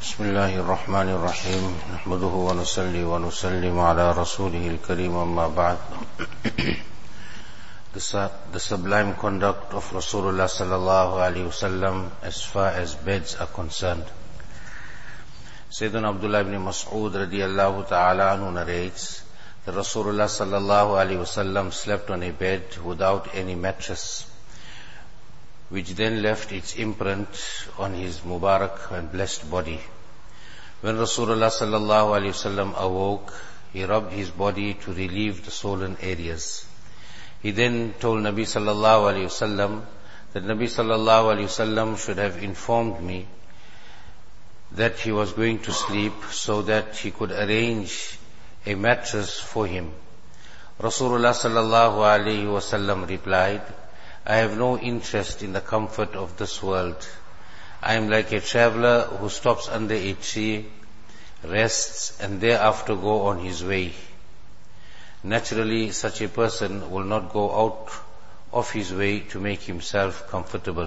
بسم الله الرحمن الرحيم نحمده ونصلي ونسلم على رسوله الكريم أما بعد. The sublime conduct of Rasulullah sallallahu alaihi wasallam as far as beds are concerned. Sayyidina Abdullah ibn Mas'ud radiyallahu ta'ala anhu narrates that Rasulullah sallallahu alaihi wasallam slept on a bed without any mattress, which then left its imprint on his Mubarak and blessed body. When Rasulullah sallallahu alaihi wasallam awoke, he rubbed his body to relieve the swollen areas. He then told Nabi sallallahu alaihi wasallam that Nabi sallallahu alaihi wasallam should have informed me that he was going to sleep so that he could arrange a mattress for him. Rasulullah sallallahu alaihi wasallam replied, I have no interest in the comfort of this world. I am like a traveler who stops under a tree, rests, and thereafter go on his way. Naturally, such a person will not go out of his way to make himself comfortable.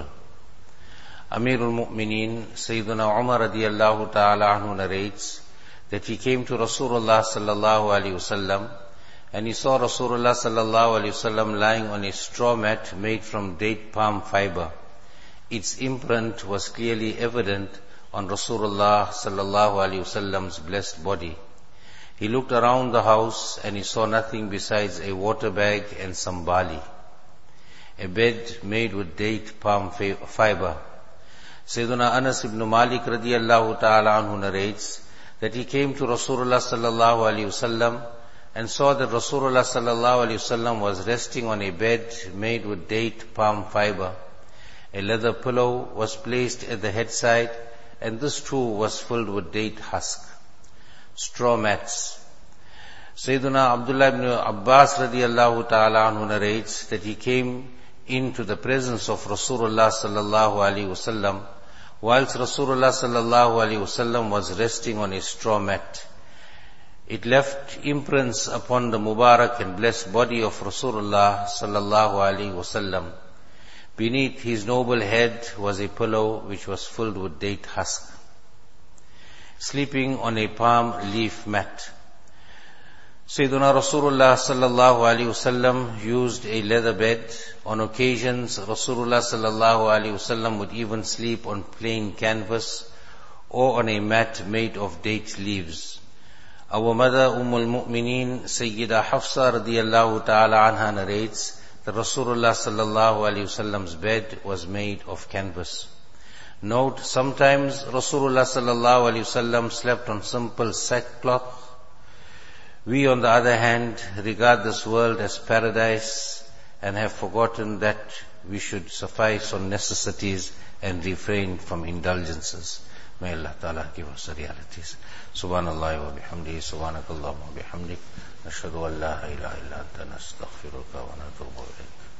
Amirul Mu'mineen Sayyidina Umar radiyallahu ta'ala anhu narrates that he came to Rasulullah sallallahu alaihi wasallam and he saw Rasulullah sallallahu alaihi wasallam lying on a straw mat made from date palm fiber. Its imprint was clearly evident on Rasulullah sallallahu alaihi wasallam's blessed body. He looked around the house and he saw nothing besides a water bag and some barley. A bed made with date palm fiber. Sayyidina Anas ibn Malik radiyallahu ta'ala anhu narrates that he came to Rasulullah sallallahu alaihi wasallam and saw that Rasulullah sallallahu alaihi wasallam was resting on a bed made with date palm fiber. A leather pillow was placed at the headside, and this too was filled with date husk. Straw mats. Sayyidina Abdullah ibn Abbas radiyallahu ta'ala anhu narrates that he came into the presence of Rasulullah sallallahu alaihi wasallam whilst Rasulullah sallallahu alaihi wasallam was resting on a straw mat. It left imprints upon the Mubarak and blessed body of Rasulullah sallallahu alaihi wasallam. Beneath his noble head was a pillow which was filled with date husk. Sleeping on a palm leaf mat. Sayyidina Rasulullah sallallahu alaihi wasallam used a leather bed. On occasions, Rasulullah sallallahu alaihi wasallam would even sleep on plain canvas or on a mat made of date leaves. Our mother Ummul Mu'mineen Sayyida Hafsa radiyallahu ta'ala anha narrates that Rasulullah sallallahu alaihi wasallam's bed was made of canvas. Note, sometimes Rasulullah sallallahu alaihi wasallam slept on simple sackcloth. We, on the other hand, regard this world as paradise and have forgotten that we should suffice on necessities and refrain from indulgences. May Allah Ta'ala give us the realities. Subhanallah wa bihamdihi, subhanakallah wa bihamdik. Nashhadu an la ilaha illa anta nastaghfiruka wa natubu ilayk.